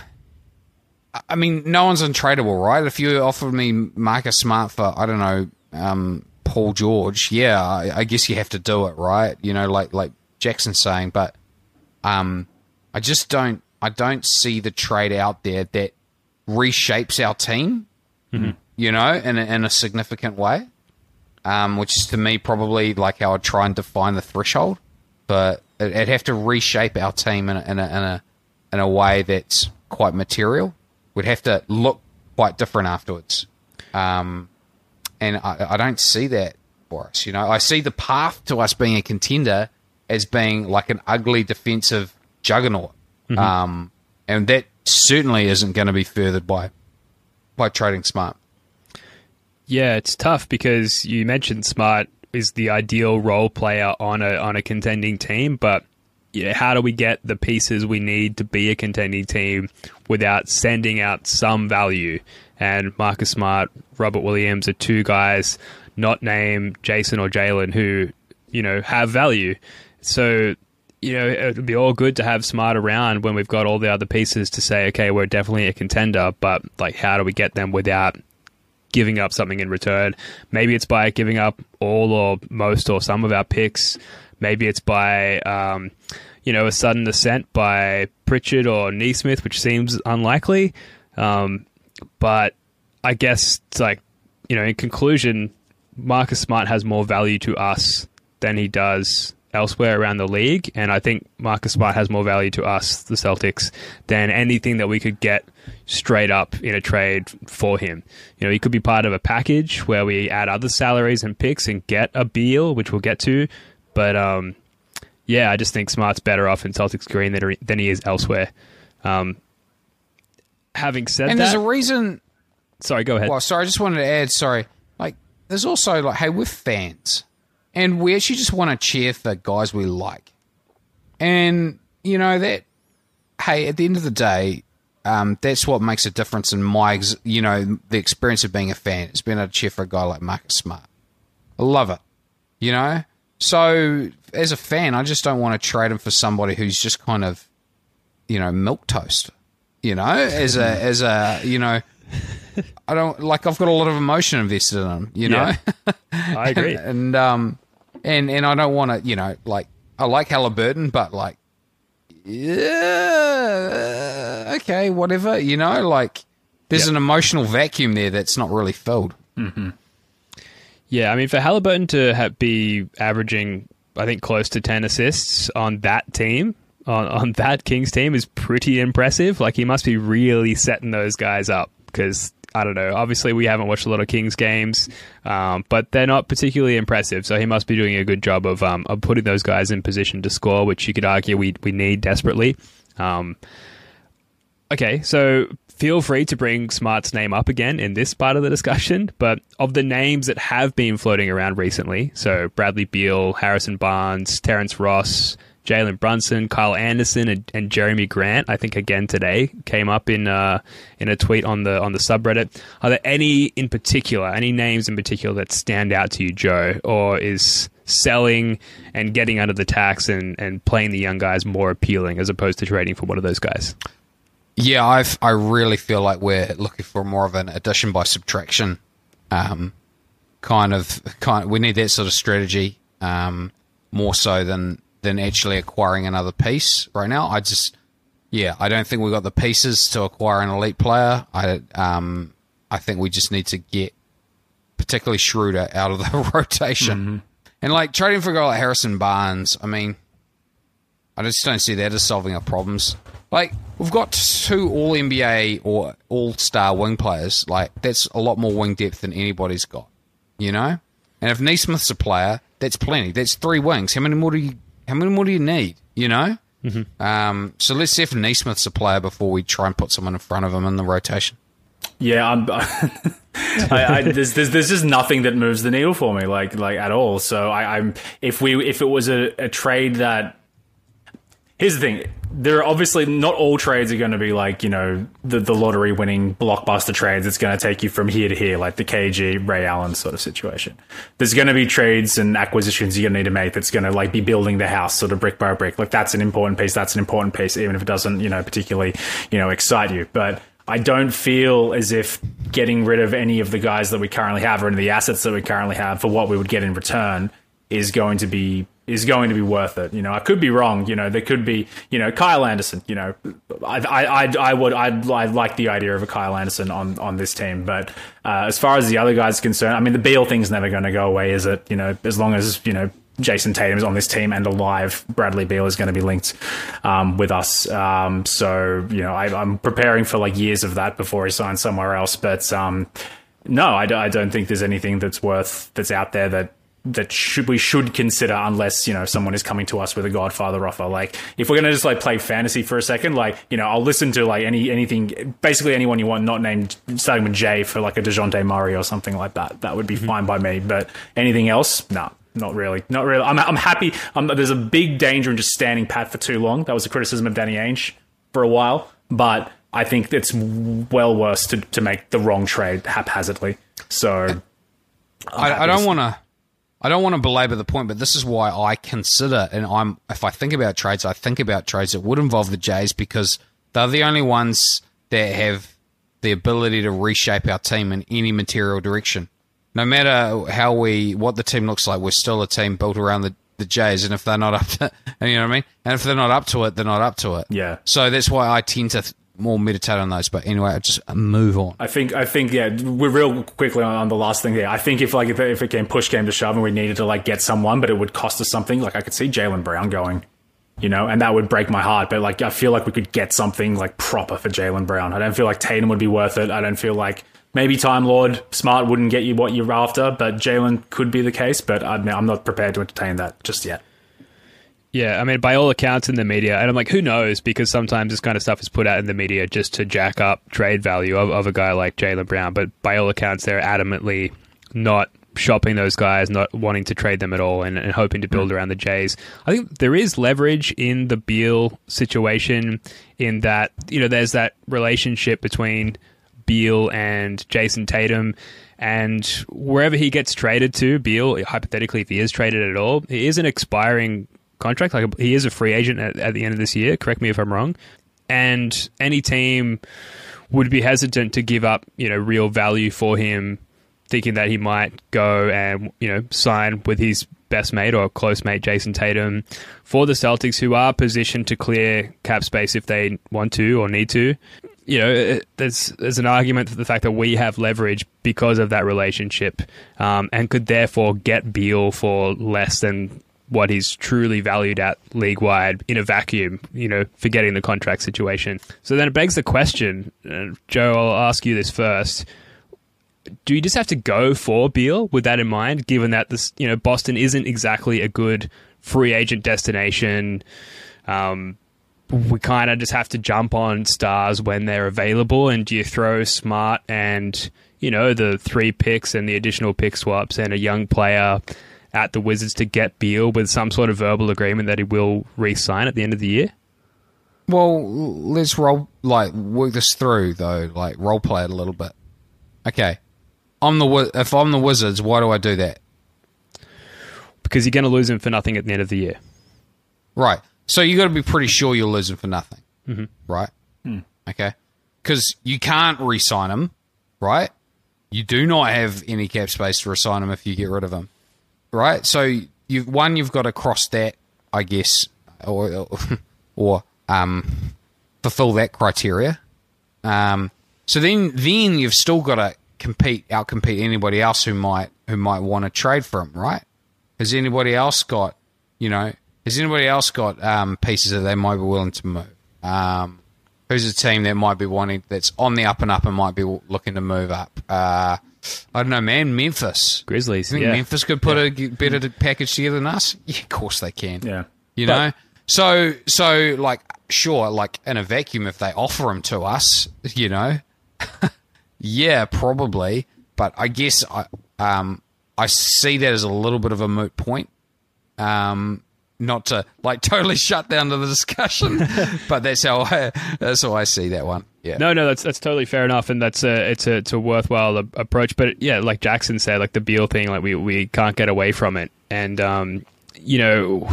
Speaker 6: I mean, no one's untradeable, right? If you offered me Marcus Smart for, I don't know, um, Paul George, yeah, I, I guess you have to do it, right? You know, like like Jackson's saying, but um, I just don't, I don't see the trade out there that reshapes our team, mm-hmm. you know, in a, in a significant way. Um, which is to me probably like how I'd try and define the threshold, but it, it'd have to reshape our team in a, in a in a in a way that's quite material. We'd have to look quite different afterwards, um, and I, I don't see that for us. You know, I see the path to us being a contender as being like an ugly defensive juggernaut, mm-hmm. um, and that certainly isn't going to be furthered by by trading Smart.
Speaker 4: Yeah, it's tough because you mentioned Smart is the ideal role player on a on a contending team, but yeah, how do we get the pieces we need to be a contending team without sending out some value? And Marcus Smart, Robert Williams are two guys not named Jason or Jalen who, you know, have value. So, you know, it would be all good to have Smart around when we've got all the other pieces to say, okay, we're definitely a contender, but like, how do we get them without giving up something in return? Maybe it's by giving up all or most or some of our picks. Maybe it's by, um, you know, a sudden ascent by Pritchard or Neesmith, which seems unlikely. Um, but I guess it's like, you know, in conclusion, Marcus Smart has more value to us than he does elsewhere around the league. And I think Marcus Smart has more value to us, the Celtics, than anything that we could get straight up in a trade for him. You know, he could be part of a package where we add other salaries and picks and get a Beal, which we'll get to. But, um, yeah, I just think Smart's better off in Celtics green than, than he is elsewhere. Um, having said
Speaker 6: and
Speaker 4: that...
Speaker 6: And there's a reason...
Speaker 4: Sorry, go ahead.
Speaker 6: Well, sorry, I just wanted to add, sorry. Like, there's also, like, hey, we're fans. And we actually just want to cheer for guys we like. And, you know, that... hey, at the end of the day, um, that's what makes a difference in my, ex- you know, the experience of being a fan. It's been able to cheer for a guy like Marcus Smart. I love it, you know? So, as a fan, I just don't want to trade him for somebody who's just kind of, you know, milquetoast, you know? As a, as a, you know... I don't like. I've got a lot of emotion invested in them, you know.
Speaker 4: Yeah, I agree,
Speaker 6: and, and um, and and I don't want to, you know, like I like Halliburton, but like, yeah, okay, whatever, you know, like there's
Speaker 4: yep.
Speaker 6: an emotional vacuum there that's not really filled.
Speaker 5: Mm-hmm.
Speaker 4: Yeah, I mean, for Halliburton to ha- be averaging, I think, close to ten assists on that team. On, on that Kings team is pretty impressive. Like, he must be really setting those guys up because, I don't know, obviously we haven't watched a lot of Kings games, um, but they're not particularly impressive, so he must be doing a good job of um, of putting those guys in position to score, which you could argue we, we need desperately. Um, okay, so feel free to bring Smart's name up again in this part of the discussion, but of the names that have been floating around recently, so Bradley Beal, Harrison Barnes, Terrence Ross, Jalen Brunson, Kyle Anderson, and, and Jeremy Grant, I think again today, came up in uh, in a tweet on the on the subreddit. Are there any in particular, any names in particular that stand out to you, Joe, or is selling and getting under the tax and, and playing the young guys more appealing as opposed to trading for one of those guys?
Speaker 6: Yeah, I've I really feel like we're looking for more of an addition by subtraction, um, kind of kind. We need that sort of strategy um, more so than. than actually acquiring another piece right now. I just, yeah, I don't think we've got the pieces to acquire an elite player. I, um, I think we just need to get particularly Schroeder out of the rotation. Mm-hmm. And like trading for a guy like Harrison Barnes, I mean, I just don't see that as solving our problems. Like, we've got two all N B A or all-star wing players. Like, that's a lot more wing depth than anybody's got, you know? And if Neesmith's a player, that's plenty. That's three wings. How many more do you How many more do you need, you know? Mm-hmm. Um, so let's see if Neesmith's a player before we try and put someone in front of him in the rotation.
Speaker 5: Yeah, I'm, I, I, there's, there's there's just nothing that moves the needle for me, like like at all. So I, I'm if we if it was a, a trade that, here's the thing, there are obviously not all trades are going to be like, you know, the the lottery winning blockbuster trades. It's going to take you from here to here, like the K G Ray Allen sort of situation. There's going to be trades and acquisitions you're going to need to make that's going to like be building the house sort of brick by brick. Like that's an important piece. That's an important piece, even if it doesn't, you know, particularly, you know, excite you. But I don't feel as if getting rid of any of the guys that we currently have or any of the assets that we currently have for what we would get in return is going to be is going to be worth it. You know, I could be wrong. You know, there could be, you know, Kyle Anderson, you know, I, I, I, I would, I'd, I'd like the idea of a Kyle Anderson on, on this team. But uh, as far as the other guys are concerned, I mean, the Beal thing's never going to go away, is it? You know, as long as, you know, Jason Tatum's on this team and alive, Bradley Beal is going to be linked um, with us. Um, so, you know, I, I'm preparing for like years of that before he signs somewhere else. But um, no, I, I don't think there's anything that's worth, that's out there that, that should we should consider, unless, you know, someone is coming to us with a Godfather offer. Like, if we're going to just like play fantasy for a second, like, you know, I'll listen to like any anything, basically anyone you want, not named, starting with J, for like a DeJounte Murray or something like that. That would be mm-hmm. fine by me. But anything else, no, not really, not really. I'm I'm happy. I'm, there's a big danger in just standing pat for too long. That was a criticism of Danny Ainge for a while, but I think it's well worse to to make the wrong trade haphazardly. So
Speaker 6: I, I don't want to. I don't want to belabor the point, but this is why I consider, and I'm if I think about trades, I think about trades that would involve the Jays because they're the only ones that have the ability to reshape our team in any material direction. No matter how we, what the team looks like, we're still a team built around the, the Jays, and if they're not up to, you know what I mean? And if they're not up to it, they're not up to it.
Speaker 5: Yeah.
Speaker 6: So that's why I tend to th- more meditate on those. But anyway, just move on.
Speaker 5: I think, I think, yeah, we're real quickly on, on the last thing here. I think if like if, if it came push came to shove and we needed to like get someone, but it would cost us something, like I could see Jaylen Brown going, you know, and that would break my heart. But like I feel like we could get something like proper for Jaylen Brown. I don't feel like Tatum would be worth it. I don't feel like maybe Time Lord Smart wouldn't get you what you're after, but Jaylen could be the case. But I'm not prepared to entertain that just yet.
Speaker 4: Yeah, I mean, by all accounts in the media, and I'm like, who knows? Because sometimes this kind of stuff is put out in the media just to jack up trade value of, of a guy like Jaylen Brown. But by all accounts, they're adamantly not shopping those guys, not wanting to trade them at all, and, and hoping to build around the Jays. I think there is leverage in the Beal situation in that, you know, there's that relationship between Beal and Jason Tatum, and wherever he gets traded to, Beal, hypothetically, if he is traded at all, he is an expiring contract. Like, he is a free agent at, at the end of this year. Correct me if I'm wrong. And any team would be hesitant to give up, you know, real value for him, thinking that he might go and, you know, sign with his best mate or close mate, Jason Tatum, for the Celtics, who are positioned to clear cap space if they want to or need to. You know, there's there's an argument for the fact that we have leverage because of that relationship, um, and could therefore get Beal for less than what he's truly valued at league-wide in a vacuum, you know, forgetting the contract situation. So then it begs the question, uh, Joe, I'll ask you this first. Do you just have to go for Beal with that in mind, given that this, you know, Boston isn't exactly a good free agent destination? Um, we kind of just have to jump on stars when they're available, and do you throw Smart and, you know, the three picks and the additional pick swaps and a young player at the Wizards to get Beal with some sort of verbal agreement that he will re-sign at the end of the year?
Speaker 6: Well, let's roll, like, work this through, though, like, role play it a little bit. Okay. I'm the if I'm the Wizards, why do I do that?
Speaker 4: Because you're going to lose him for nothing at the end of the year.
Speaker 6: Right. So you got to be pretty sure you're losing for nothing.
Speaker 4: Mm-hmm.
Speaker 6: Right? Hmm. Okay. Because you can't re-sign him, right? You do not have any cap space to re-sign him if you get rid of him. Right? So, you've, one, you've got to cross that, I guess, or, or um, fulfill that criteria. Um, so then, then you've still got to compete, outcompete anybody else who might who might want to trade for him, right? Has anybody else got, you know, has anybody else got um, pieces that they might be willing to move? Um, who's a team that might be wanting, that's on the up and up and might be looking to move up? Uh, I don't know, man. Memphis.
Speaker 4: Grizzlies.
Speaker 6: You think
Speaker 4: yeah.
Speaker 6: Memphis could put yeah. a better package together than us? Yeah, of course they can.
Speaker 5: Yeah.
Speaker 6: You
Speaker 5: but-
Speaker 6: know? So, so like, sure, like in a vacuum, if they offer them to us, you know, yeah, probably. But I guess I um I see that as a little bit of a moot point. Um, not to like totally shut down to the discussion, but that's how I that's how I see that one. Yeah.
Speaker 4: No, no, that's that's totally fair enough, and that's a it's a it's a worthwhile a- approach. But yeah, like Jackson said, like the Beal thing, like we we can't get away from it, and um, you know.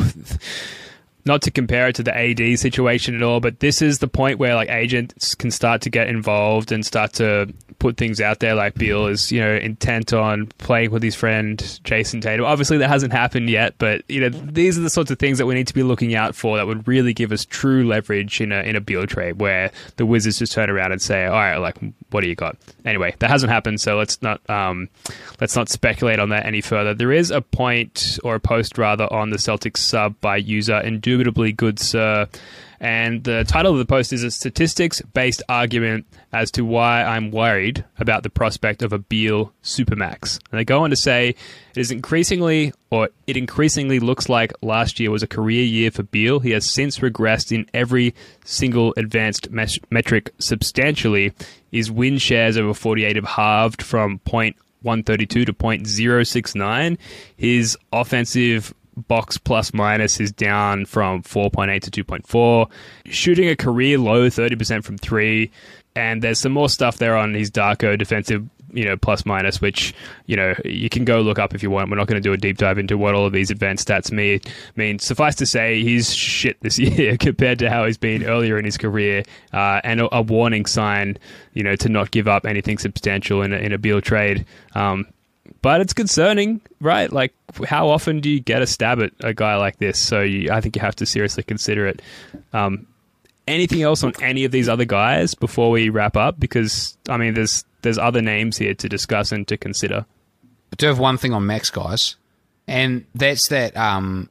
Speaker 4: Not to compare it to the A D situation at all, but this is the point where like agents can start to get involved and start to put things out there. Like Beal is, you know, intent on playing with his friend Jason Tatum. Obviously, that hasn't happened yet, but you know, these are the sorts of things that we need to be looking out for that would really give us true leverage in a in a Beal trade, where the Wizards just turn around and say, "All right, like, what do you got?" Anyway, that hasn't happened, so let's not um, let's not speculate on that any further. There is a point or a post rather on the Celtics sub by user Indubitably Good Sir, and the title of the post is a statistics-based argument as to why I'm worried about the prospect of a Beal Supermax. And they go on to say, it is increasingly, or it increasingly looks like last year was a career year for Beal. He has since regressed in every single advanced mes- metric substantially. His win shares over forty-eight have halved from point one thirty-two to point zero six nine. His offensive box plus minus is down from four point eight to two point four. Shooting a career low thirty percent from three. And there's some more stuff there on his Darko defensive, you know, plus minus, which, you know, you can go look up if you want. We're not going to do a deep dive into what all of these advanced stats mean. mean. Suffice to say, he's shit this year compared to how he's been earlier in his career, uh, and a, a warning sign, you know, to not give up anything substantial in a, in a Beal trade. Um, But it's concerning, right? Like, how often do you get a stab at a guy like this? So you, I think you have to seriously consider it. Um, anything else on any of these other guys before we wrap up? Because, I mean, there's there's other names here to discuss and to consider.
Speaker 6: I do have one thing on Max, guys, and that's that, um,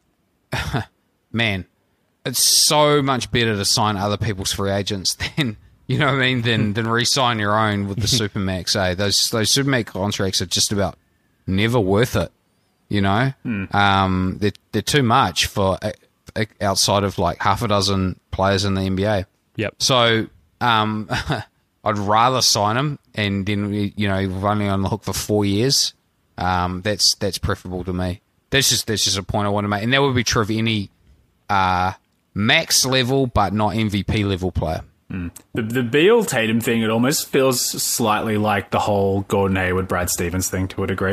Speaker 6: man, it's so much better to sign other people's free agents than... You know what I mean? Then then re-sign your own with the Supermax. Eh? Those those Supermax contracts are just about never worth it. You know, mm. um, they're they're too much for uh, outside of like half a dozen players in the N B A.
Speaker 4: Yep.
Speaker 6: So um, I'd rather sign them, and then you know we're only on the hook for four years, Um, that's that's preferable to me. That's just that's just a point I want to make, and that would be true of any uh, max level but not M V P level player.
Speaker 5: Mm. The, the Beal Tatum thing, it almost feels slightly like the whole Gordon Hayward Brad Stevens thing to a degree.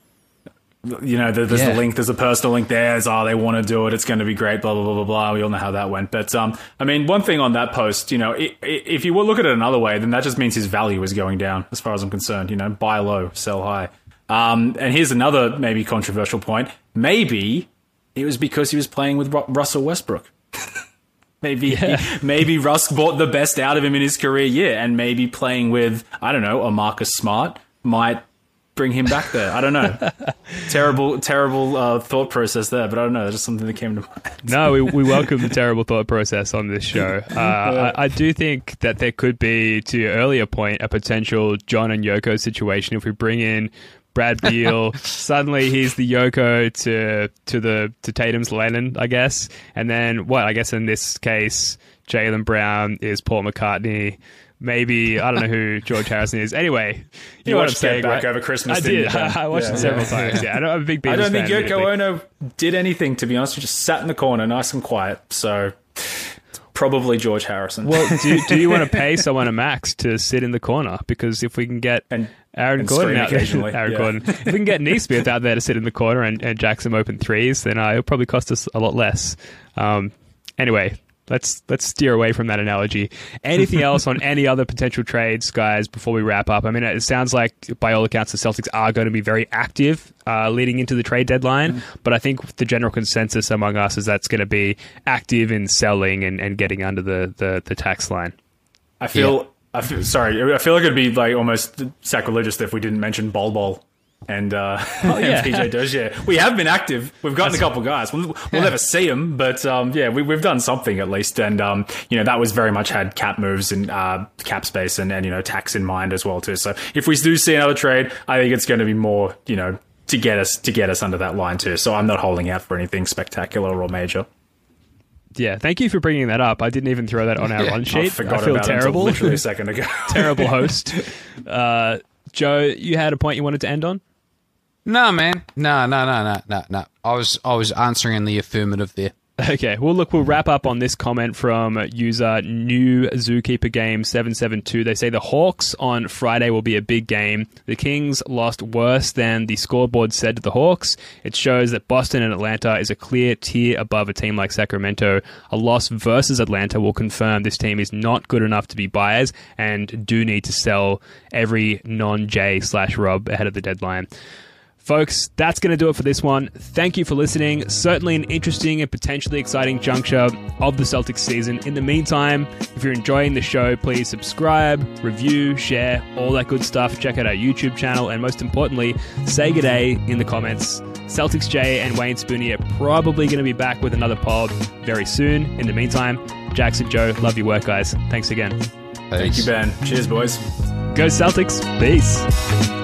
Speaker 5: You know, there's
Speaker 6: yeah.
Speaker 5: the link, there's a personal link there. It's, oh, they want to do it. It's going to be great, blah, blah, blah, blah, blah. We all know how that went. But, um, I mean, one thing on that post, you know, it, it, if you look at it another way, then that just means his value is going down, as far as I'm concerned. You know, buy low, sell high. Um, and here's another maybe controversial point. Maybe it was because he was playing with Ru- Russell Westbrook. maybe yeah. maybe Russ bought the best out of him in his career, yeah. And maybe playing with, I don't know, a Marcus Smart might bring him back there. I don't know. terrible, terrible uh, thought process there, but I don't know. That's just something that came to mind.
Speaker 4: No, we, we welcome the terrible thought process on this show. Uh, I, I do think that there could be, to your earlier point, a potential John and Yoko situation if we bring in Brad Beal. Suddenly he's the Yoko to to the to Tatum's Lennon, I guess. And then what? I guess in this case, Jaylen Brown is Paul McCartney. Maybe, I don't know who George Harrison is. Anyway, you, you know what I'm saying,
Speaker 5: Get Back
Speaker 4: right?
Speaker 5: Over Christmas.
Speaker 4: I did.
Speaker 5: You,
Speaker 4: I watched yeah. it several times. Yeah, I'm a big Beatles
Speaker 5: I don't think
Speaker 4: fan,
Speaker 5: Yoko Ono did anything, to be honest. He just sat in the corner, nice and quiet. So, probably George Harrison.
Speaker 4: Well, do, do you want to pay someone a max to sit in the corner? Because if we can get
Speaker 5: and,
Speaker 4: Aaron
Speaker 5: and
Speaker 4: Gordon out there, Aaron
Speaker 5: yeah.
Speaker 4: Gordon, if we can get Neesmith out there to sit in the corner and, and jack some open threes, then uh, it'll probably cost us a lot less. Um, anyway. Let's let's steer away from that analogy. Anything else on any other potential trades, guys, before we wrap up? I mean, it sounds like, by all accounts, the Celtics are going to be very active uh, leading into the trade deadline, mm-hmm. but I think the general consensus among us is that's going to be active in selling and, and getting under the, the, the tax line.
Speaker 5: I feel, yeah. I feel, sorry, I feel like it'd be like almost sacrilegious if we didn't mention Bol Bol. And, uh, oh, yeah. and P J Dozier. We have been active. We've gotten That's a couple of guys. We'll, we'll yeah. never see them, but um, yeah, we, we've done something at least. And um, you know, that was very much had cap moves and uh, cap space and, and you know tax in mind as well too. So if we do see another trade, I think it's going to be more you know to get us to get us under that line too. So I'm not holding out for anything spectacular or major.
Speaker 4: Yeah, thank you for bringing that up. I didn't even throw that on our
Speaker 6: yeah.
Speaker 4: run sheet.
Speaker 5: I, forgot
Speaker 4: I feel
Speaker 5: about
Speaker 4: terrible.
Speaker 5: It literally a second ago.
Speaker 4: Terrible host. Uh, Joe, you had a point you wanted to end on?
Speaker 6: No, man. No, no, no, no, no, no. I was I was answering in the affirmative there.
Speaker 4: Okay, well, look, we'll wrap up on this comment from user New Zookeeper Game seven seven two. They say the Hawks on Friday will be a big game. The Kings lost worse than the scoreboard said to the Hawks. It shows that Boston and Atlanta is a clear tier above a team like Sacramento. A loss versus Atlanta will confirm this team is not good enough to be buyers and do need to sell every non-J slash Rob ahead of the deadline. Folks, that's going to do it for this one. Thank you for listening. Certainly an interesting and potentially exciting juncture of the Celtics season. In the meantime, if you're enjoying the show, please subscribe, review, share, all that good stuff. Check out our YouTube channel, and most importantly, say good day in the comments. Celtics Jay and Wayne Spooney are probably going to be back with another pod very soon. In the meantime, Jackson, Joe, love your work, guys. Thanks again.
Speaker 5: Thank you, Ben. Cheers, boys.
Speaker 4: Go Celtics. Peace.